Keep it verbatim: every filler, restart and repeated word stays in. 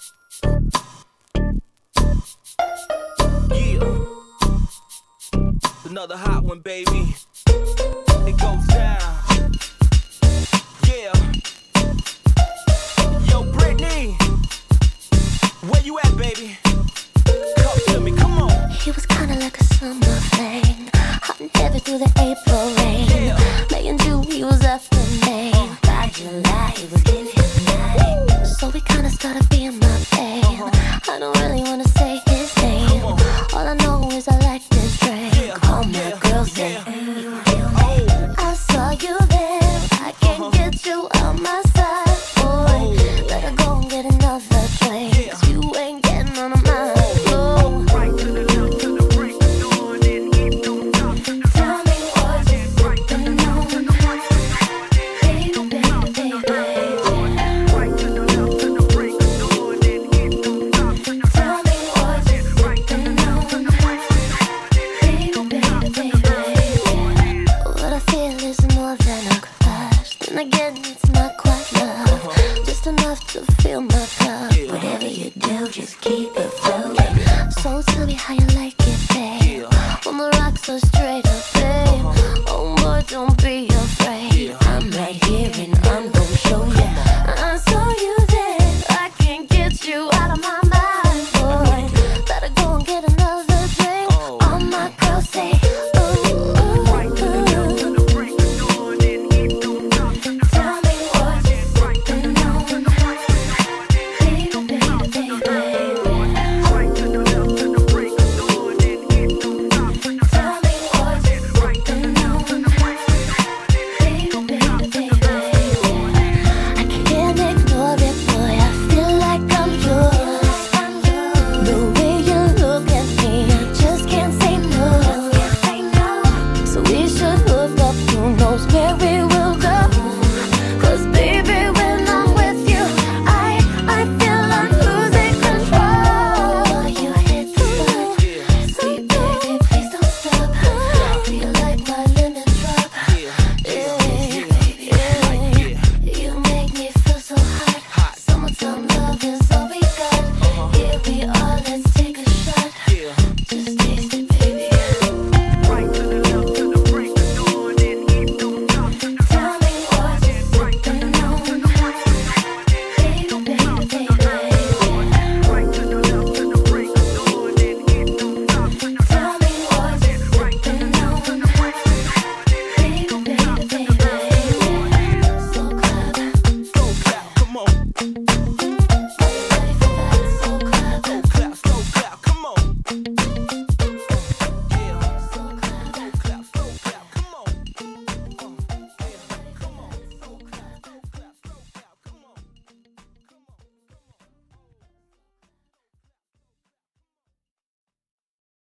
Yeah, another hot one, baby. It goes down. Yeah. Yo, Britney, where you at, baby? Come to me, come on. He was kinda like a summer flame, hot and heavy through the April rain. Yeah. May and June, he was after May. By July, he was in his night. So we kinda started being my babe. Uh-huh. I don't really wanna say his name. All I know is I like this drink. Yeah. All my Yeah. girls say, Yeah. mm, you feel me? Oh. I saw you there. I can't Uh-huh. get you out my side, boy. Oh. Better go and get another drink. Yeah. 'Cause you ain't getting on my mind. Right to the left, to the break of dawn, and it don't stop. Tell me what you're sipping on, baby, baby, baby. Right to the left, to the break of dawn, and it don't stop. Tell me what you're sipping on, baby, baby, baby. What I feel is more than a crush. Then again, it's not quite love, just enough to fill my cup. Yeah. Whatever you do, just keep it flowing. So tell me how you like it, babe. Yeah. When the rocks are straight.